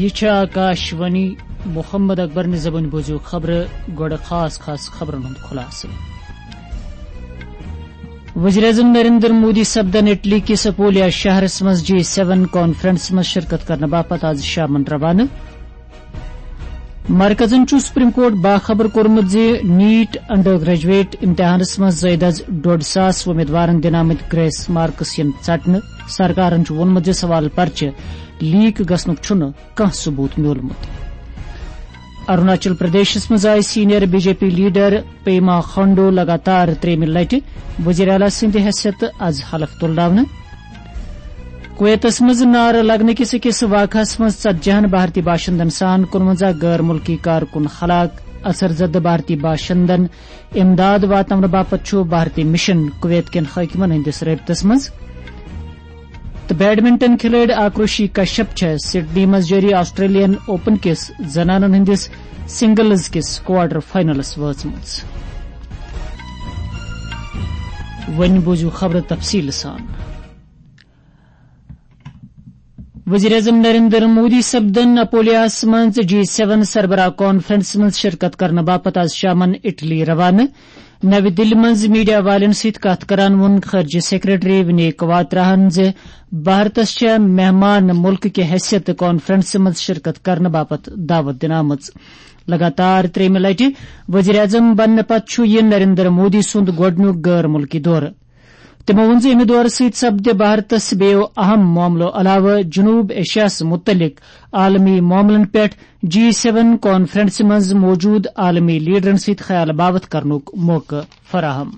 आकाशवाणी मोहम्मद अकबर ने जबन बोझो खबर गोड़ खास खबरन हुंद खुलासे। वज़ीर-ए-आज़म नरेंद्र मोदी सब्दन इटली किस अपोलिया शहरस मज G7 कॉन्फ्रेंस में शिरकत करने बापत आज शामन रवाना। मरकजन सुप्रीम कोर्ट बाखबर कोर्मुत नीट अंडर ग्रेजुएट इम्तिहानस मज ज़ायद 150 उम्मीदवारन दिन आमद ग्रेस मार्कस यन चटन। सरकारन वोनमुत सवाल पर्चे लीक गसनुक छुन कह सबूत म्योलमुत। अरुणाचल प्रदेश मज आय senior BJP leader Pema Khandu लगातार 3 लटि वज़ीर आला सिंध हैसियत आज हलफ तुलनावन। कुवैतस मज नार लगने किस वाक़ास मज 40 भारतीय बाशिंदन सान 51 गैर मुल्की कारकुन हलाक। असरजद भारतीय बाशिंदन इमदाद वातन बापत भारतीय मिशन कुवैत केन हाकिमन हंदिस रबतस मज। तो बैडमिंटन खिलाड़ी आक्रोशी कश्यप सिडनी मज जारी ऑस्ट्रेलियन ओपन किस जनानन हंदिस सिंगल्स किस क्वार्टर फाइनलस वचमज। वन बोझू खबर तफसील सान। वज़ीर-ए-आज़म नरेंद्र मोदी सब्दन अपोलियास मज G7 सरबराह कॉन्फ्रेंस मज शिरकत करने बापत आज शामन इटली रवाना। नवी दिल्ली मज मीडिया वालन सहित कथ करान वोन खर्ज सेक्रेटरी विनय क्वात्राहन भारतस मेहमान मुल्क की हैसियत कॉन्फ्रेंस मज शिरकत करने बापत दावत दिन आमज। लगातार 3 लटि वज़ीर-ए-आज़म बनने पत यह नरेंद्र मोदी सुंद गोडनुक गैर मुल्की दौर। तमो वोन अमि दौर सहित सपद भारतस बेयो अहम मामलो अलावा जनूब एशियास मुतलिक आलमी मामलन पे G7 कॉन्फ्रेंस मज मौजूद आलमी लीडरन सहित ख्याल बावत करनुक मौका फराहम।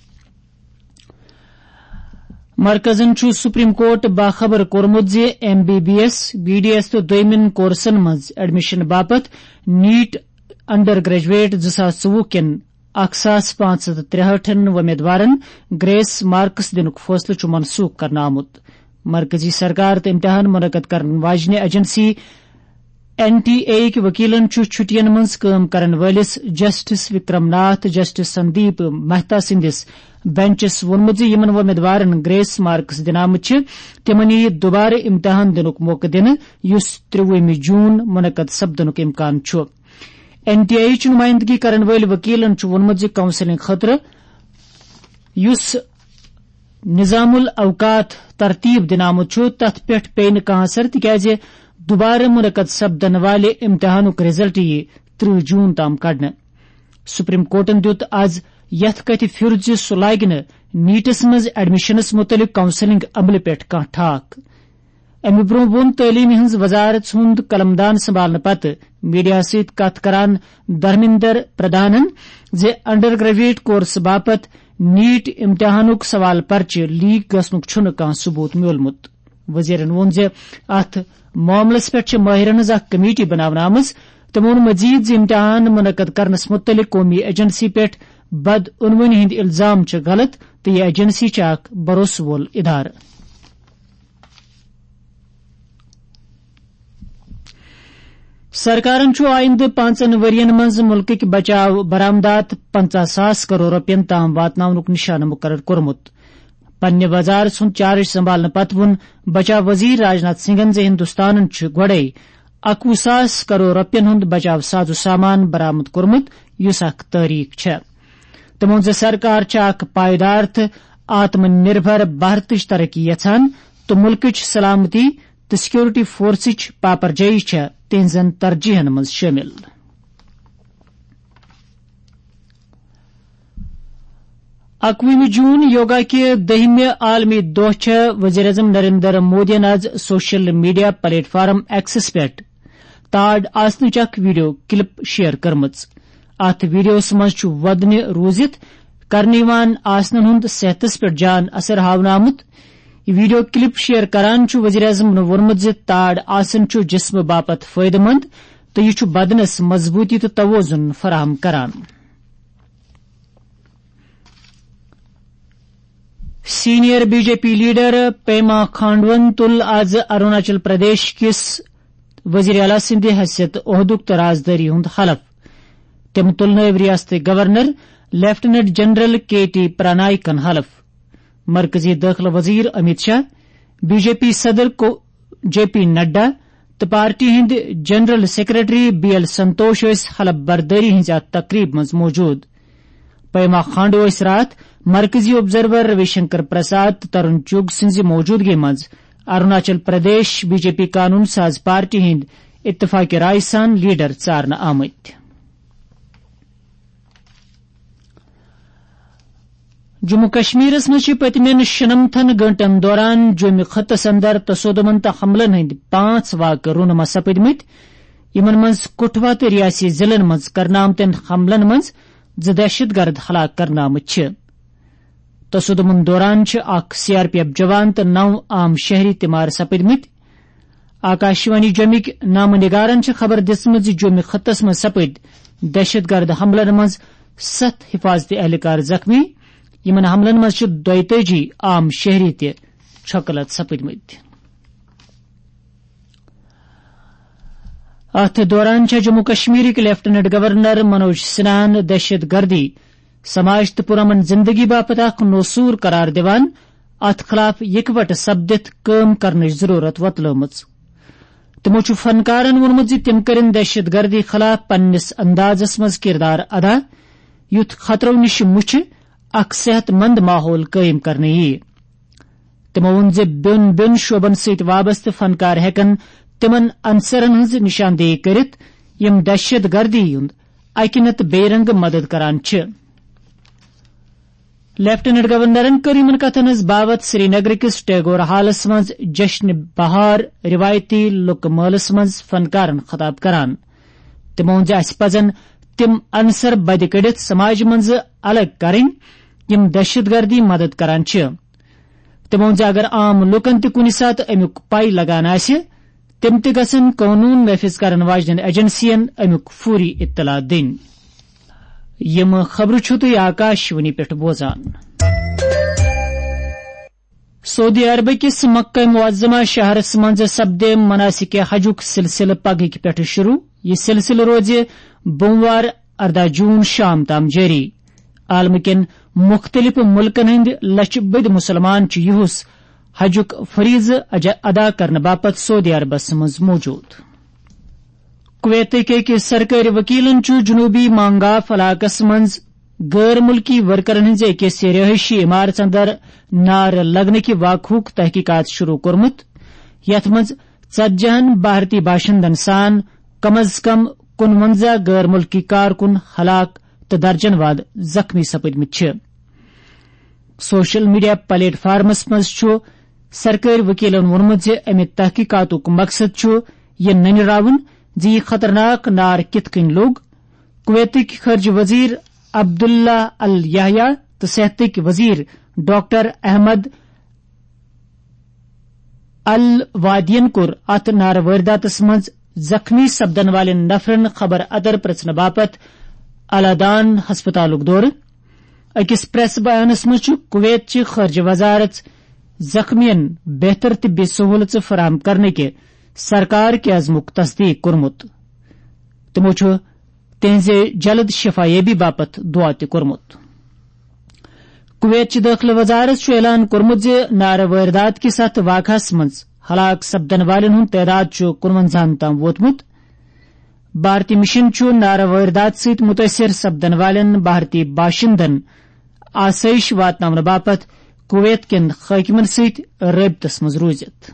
मरकजन सुप्रीम कोर्ट बाखबर कोर्मुत MBBS BDS तो दोयमिन कोर्सन मज एडमिशन बापत नीट अंडर ग्रेजुएट 2024 किन 1563 उम्मीदवारन ग्रेस मार्क्स दिनुक फैसलो मनसूख करना आमुत। मरकजी सरकार तो इम्तिहान मुनक़द करने वाजने एजेंसी NTA के वकीलन छुट्टियन मज काम करन वालिस जस्टिस विक्रमनाथ जस्टिस संदीप मेहता सिंदिस बेंचस वोनमुत यमन उम्मीदवारन ग्रेस मार्क्स दिनामत तिमन यह दोबारा इम्तिहान दिनुक मौका दिन युस 23 जून मुनक़द सपदनुक इम्कान छु। NTA च नुमाइंदगी करन वाले वकीलन वोनमुत काउंसलिंग खतर युस निजामुल अवकात तरतीब दिनामत तथ पे पे कह असर तिकाज दोबारा मुनक़द सपदन वाले इम्तिहानुक रिजल्ट ये 30 जून ताम कड़न। सुप्रीम कोर्टन दुत आज यथ कथ फिर सह लाग नीटस मज एडमिशनस मुतलिक काउंसलिंग अमल पे कह ठाक। अमि ब्रोह वोन तलीमी हज वजारत हुंद कलमदान संभालने पत मीडिया सहित कथ करान धर्मेंद्र प्रधानन अंडर ग्रेजुएट कोर्स बापत नीट इम्तिहानुक सवाल पर्चे लीक गसनुक छुन कह सबूत म्योलमुत। वजीरन वोन अथ मामलस पे माहिरन कमेटी बनावन आमज। तमो वोन मजीद इम्तिहान मुनक़द करनस मुतलिक कौमी एजेंसी पे बदउनवनी हिंद इल्जाम गलत तो यह एजेंसी अख भरोस वोल इदार। सरकारन आइंद 5 वरियन मज मुल्क बचाव बरामदात 50,000 करोड़ रुपयन ताम वातनावनुक निशान मुकर्रर कोरमुत। पन्ने बाजार सुन चार्ज संभालने पत वोन बचाव वजीर राजनाथ सिंहन हिंदुस्तान गोड़े 21,000 करोड़ रुपयन हुंद बचाव साजो सामान बरामद कोरमुत युस अख तारीख छ। तमो सरकार अख पायदार आत्मनिर्भर भारत तरक्की यछान तो मुल्क सलामती तो सिक्योरिटी फोर्स पापरजई तिहजन तरजीहन मज शामिल। अक्वीं जून योगा के 10वें आलमी दोह वज़ीर-ए-आज़म नरेंद्र मोदी आज सोशल मीडिया प्लेटफॉर्म एक्सिस पे ताड़ आसनच अख वीडियो क्लिप शेयर करमच। अथ वीडियोस मज वदन रूजित करने आसनन हुंद सेहतस पे जान असर हावन आमुत। यह वीडियो क्लिप शेयर करान वज़ीर-ए-आज़म वोनमुत ताड़ आसन जिस्म बापत फायदेमंद तो यह बदनस मजबूती तो तवज़ुन फराहम करान। सीनियर बीजेपी लीडर पेमा खांडवन तुल आज अरुणाचल प्रदेश किस वज़ीर आला सिंध हैसियत ओहदुक तो राजदारी हुंद हलफ। तम तुल रियासत गवर्नर लेफ्टिनेंट जनरल KT प्रणॉयकन हलफ। मरकजी दाखिला वजीर अमित शाह बीजेपी सदर को JP नड्डा تو پارٹی ہند general secretary B L Santhosh حلف برداری ہز تقریب مز موجود. پیما خانڈو رات مرکزی آبزرور روی شنکر پرساد ترون چوگ سنز موجودگی مز Arunachal Pradesh B J P قانون ساز پارٹی ہند اتفاق رائے سان لیڈر ژارنہ آمت. جموں کشمیرس مز پتمین شنمتھن گنٹن دوران جومہ خطس اندر تصادمن تو حملن ہند 5 واقع رونما سپدمت. یمن مز کٹھوا تو ریاسی ضلعن مز کرنہ آمتن حملن مز 2 دہشت گرد ہلاک کرنہ آمت. تصادمن دوران اخ سی آر پی ایف جوان تو 9 عام شہری تمار سپدمت. آکاشوانی جومک نامہ نگارن خبر دژمژ جومہ خطس مز سپد دہشت گرد حملن مز 7 حفاظتی اہلکار زخمی. یمن حملن مز 32 عام شہری تہ چھکلت سپدمت. ات دوران جموں کشمیر لیفٹنٹ گورنر منوج سنہن دہشت گردی سماج تو پرامن زندگی باپت اخ نوسور قرار دیوان ات خلاف یکوٹ سپدت کام کرنچ ضرورت وتلمت. تمو فنکارن وونمت تم کرن دہشت گردی خلاف پنس اندازس مز کردار ادا یتھ خطرو نش مچھ اخ صحت مند ماحول قائم کرنے یہ. تمو وون بین بین شعبن ست وابستہ فنکار ہیکن تمن عنصرن ہز نشاندہی کرت یم دہشت گردی ہند اکہ نتہ بے رنگ مدد کران چھ. لیفٹنٹ گورنرن کر یمن کتھن ہز باوت سری نگر کس ٹیگور ہالس مز جشن بہار روایتی لک مالس مز فنکارن خطاب کران. تمو وون اس پزن تم عنصر بد کڑت سماج مز الگ کریں یم دہشت گردی مدد کران چھ. تمو وون اگر عام لوکن تہ کنہ سات امیک پائی لگان آسہ تم تہ گژھن قانون نافذ کرن واجنین ایجنسین امیک فوری اطلاع دن. یم خبر چھو تھی آکاشوانی پہ بوزان. سعودی عرب کس مکہ معظمہ شہرس مز سپدے مناسک حجک سلسلہ پگہ پہ شروع. یہ سلسلہ روز بوموار 14 جون شام تام جاری. عالم کن مختلف ملکن ہند لچھ بد مسلمان یہس حجک فریض ادا کرنے باپت سعودی عربس مز موجود. کویت کے سرکاری وکیلن جنوبی مانگاف علاقس مز غیر ملکی ورکرن ہز اکس رہائشی عمارت اندر نار لگنے کی واقعک تحقیقات شروع کورمت. یتھ مز 40 بھارتی باشندن سان کم از کم 51 غیر ملکی کارکن ہلاک تو درجن واد زخمی سپدمت. سوشل میڈیا پلیٹ فارمس مز سرکاری وکیلن وونمت امہ تحقیقاتک مقصد یہ ننراون یہ خطرناک نار کت کن لوگ. کویتک خارجہ وزیر عبداللہ الیحییٰ تو صحتک وزیر ڈاکٹر احمد الوادین کور ات نار وارداتس مز زخمی سپدن والن نفرن خبر ادر پرچن باپت الادان ہسپتالک دور. اکس پریس بیانس مز کویت چہ خارجہ وزارت زخمین بہتر طبی سہولت فراہم کرنے کے سرکار کے عزمک تصدیق کورمت. تمو تہذ جلد شفایابی باپت دعا تہ کورمت. کویت چہ داخلہ وزارت اعلان کورمت نار واردات کس ات واقعس مز ہلاک سپدن والن ہند تعداد 55 تام ووتمت. بھارتی مشن نار واردات ست متاثر سپدن والن بھارتی باشندن آسائش واتناون باپت کویت کن حاکمن ست رابطس مز روزت.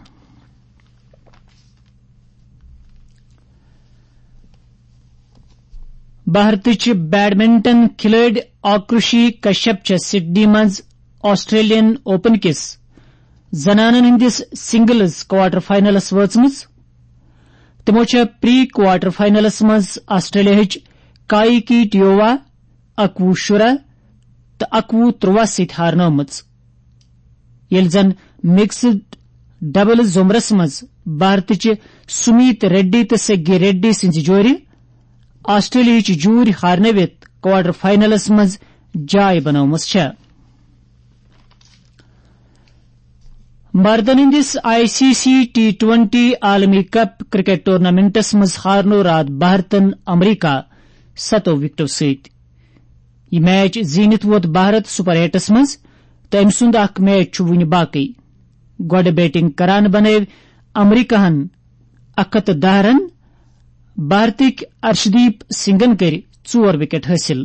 بھارتچ بیڈمنٹن کھلاڑی آکروشی کشپ سڈنی مز آسٹریلین اوپن کس زنانن ہندس سنگلز کوارٹر فائنلس وچم. تمو پری کوارٹر فائنلس مز آسٹریلیا کائی کیٹیووا 21-16 تو 21-23 ست ہارنامت. یل زن مکسڈ ڈبل زمرس مز بھارتچ سمیت ریڈی تو سگی ریڈی سنز جور آسٹریلیا جور ہارنوت کوارٹر فائنلس مز جائے بنومس. مردن ہندس ICC T20 عالمی کپ کرکٹ ٹورنامنٹس مز ہارنو رات بھارتن امریکہ 7 وکٹو ست. یہ میچ زینت ووت بھارت سپر 8 مز تو ام سند اخ میچ ون باقی. گوڈ بیٹنگ کران بنو امریکہ ہن 110 رن. بھارتک ارشدیپ سنگھن کر 4 وکٹ حاصل.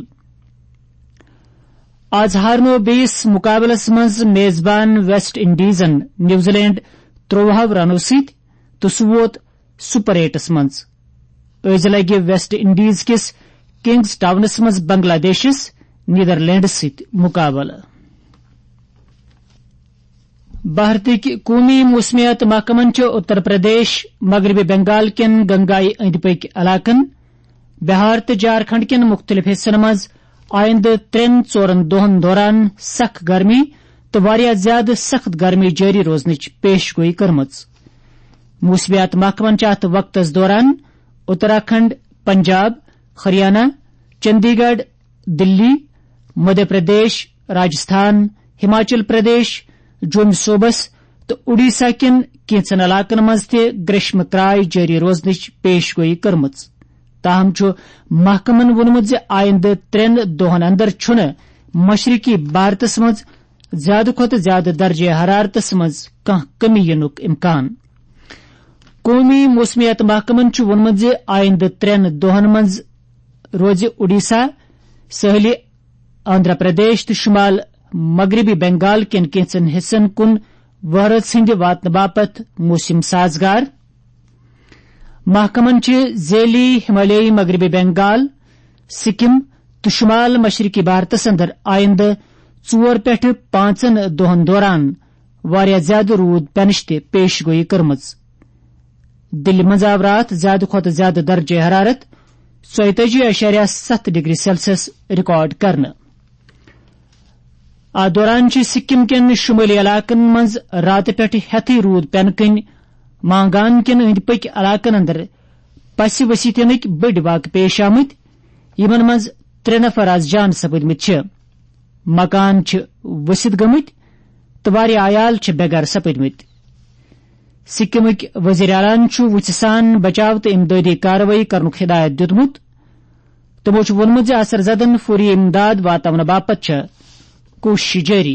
آز ہارنو بیس مقابلس مز میزبان ویسٹ انڈیزن نیوزی لینڈ 13 رنو ست تو سہ ووت سپر 8 مز. از لگہ ویسٹ انڈیز کس کنگز ٹاؤنس مز بنگلہ دیشس نیدرلینڈس ست مقابلہ. بھارتک قومی موسمیات محکمن اتر پردیش مغربی بنگال کین گنگائی اند پک علاقن بہار تو جھارکھنڈ کین مختلف حصن مز آئندہ 3-4 دہن دوران سخ گرمی تو واریاہ زیادہ سخت گرمی جاری روزنچ پیش گوئی کرمز. موسمیات محکمن ات وقتس دوران اتراکھنڈ، پنجاب، ہریانہ، چندی گڑھ، دلی، مدھیہ پردیش، راجستھان، ہماچل پردیش، جوم صوبس تو اڈیشہ کین کینچن علاقن مز تہ گریشم کرائے جاری روزنچ پیش گوئی کرمز. تاہم محکمن وونمت آئندہ 3 دہن اندر چھن مشرقی بھارتس مز زیادہ کھوتہ زیادہ درجہ حرارتس مز کانہہ کمی ینک امکان. قومی موسمیات محکمن وونمت آئندہ 3 دہن مز روز اڈیشہ، ساحلی آندھرا پردیش تو شمال مغربی بنگال کین کینچن حصن کن وہرٲژ ہند واتنہ باپت موسم سازگار. محکمن ذیلی ہمالیائی مغربی بنگال، سکم تو شمال مشرقی بھارتس اندر آئندہ 4 پٮ۪ٹھٕ 5 دہن دوران واریاہ زیادہ روٗد پینٕچ تہ پیش گوئی کرمز. دلہِ منٛز آو راتھ زیادہ کھوتہٕ زیادہ درجہ حرارت 34.7 ڈگری سیلسیس ریکارڈ کرنہٕ. اتھ دوران سکم کین شمالی علاقن مز رات پٮ۪ٹھٕ ہیتھٕے روٗد پینہٕ کِنۍ مانگان کین أنٛدۍ پٔکۍ علاقن اندر پسہِ ؤسِتھ بٔڑۍ واقعہٕ پیش آمٕتۍ یمن منٛز 3 نفر آز جان سپٕدمٕتۍ چھِ. مکان ؤسِتھ گٔمٕتۍ تہٕ واریاہ عیال بے گھر سپٕدمٕتۍ. سکمٕکۍ وزیر اعلیٰ وُژھِ سان بچاو تہٕ امدادی کاروٲیی کرنُک ہدایت دِیُتمُت. تِمو ووٚنمُت اثر زدن فوری امداد واتناونہٕ باپت کوشش جاری.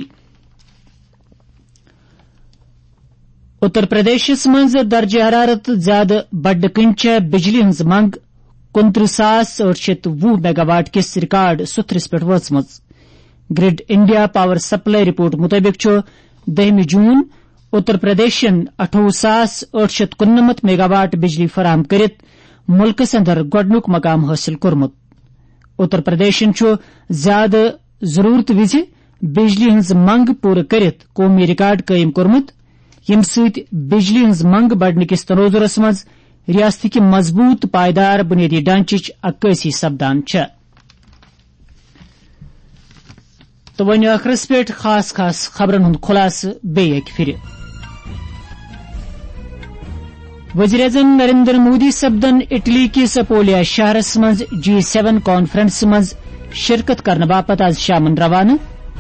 اتر پردیشس مز درجہ حرارت زیادہ بڑھنے کن بجلی ہز منگ 29,820 میگا واٹ کس ریکارڈ ستھرس پہ وچم. Grid India power supply report مطابق 10 جون اتر پردیشن 28,899 میگا واٹ بجلی فراہم کرت ملکس اندر گۄڈنیُک مقام حاصل کورمت. اتر پردیشن زیادہ ضرورت وز بجلی ہز منگ پورٕ کرت قومی ریکارڈ قائم کورمت، یم سۭتۍ بجلی ہز منگ بڑھنے کس تناظرس مز ریاست کی مضبوط پائیدار بنیادی ڈھانچچ عکاسی سپدان چھ. تو وۄنۍ ٲخرس پٮ۪ٹھ خاص خبرن ہند خلاصہٕ بیٚیہِ اکہِ پھِرِ. وزیر اعظم نریندر مودی سپدن اٹلی کس اپولیا شہرس مز G7 کانفرنس مز شرکت کرنے باپت آز شامن روانہ.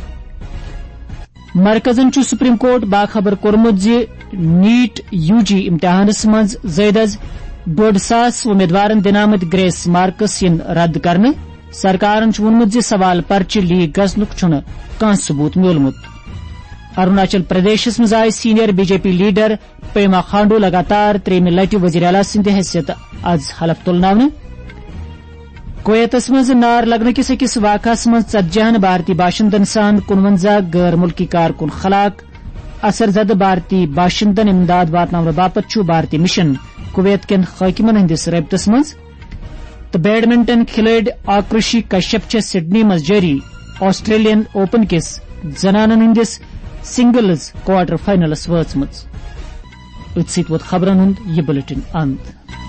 مرکزن سپریم کورٹ باخبر کورمت نیٹ UG امتحانس مز زائد از 150 امیدوارن دن آمد گریس مارکس ین رد کرنے. سرکارن وونمت سوال پرچہ لیک گژھنک چھُنہٕ کانٛہہ ثبوت میولمت. اروناچل پردیشس مز آئے سینئر BJP لیڈر پیما خانڈو لگاتار 3 لٹہ وزیر اعلیٰ سند حیثیت آز حلف تلناونہ. کویتس مز نار لگنے کس أکس واقعس مز 40 بھارتی باشندن سان 51 غیر ملکی کارکن ہلاک. اثر زدہ بھارتی باشندن امداد واتناونہٕ باپت بھارتی مشن کویت کین حاکمن ہندس رابطس مز. تو بیڈمنٹن کھلٲڑۍ آکروشی کشپ سڈنی مز جاری آسٹریلین اوپن کس زنانن ہندس سنگلز کوارٹر فائنلس وٲژمٕژ. أتھۍ سۭتۍ ووت خبرن ہُنٛد یہِ بُلٹن اند.